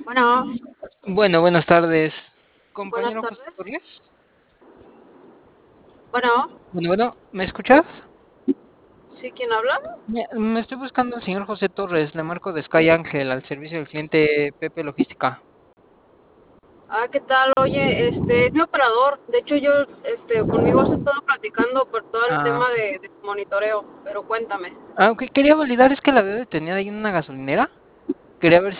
Bueno, Bueno, buenas tardes, buenas compañero José tardes. Torres. Bueno, Bueno, ¿me escuchas? ¿sí quién habla? Me estoy buscando al señor José Torres, le marco de Sky Ángel al servicio del cliente Pepe Logística. Ah, ¿qué tal? Oye, es mi operador. De hecho, conmigo has estado platicando por todo el Ah, tema ok. de monitoreo, pero cuéntame. Ok, quería validar, es que la veo detenida ahí en una gasolinera. Quería ver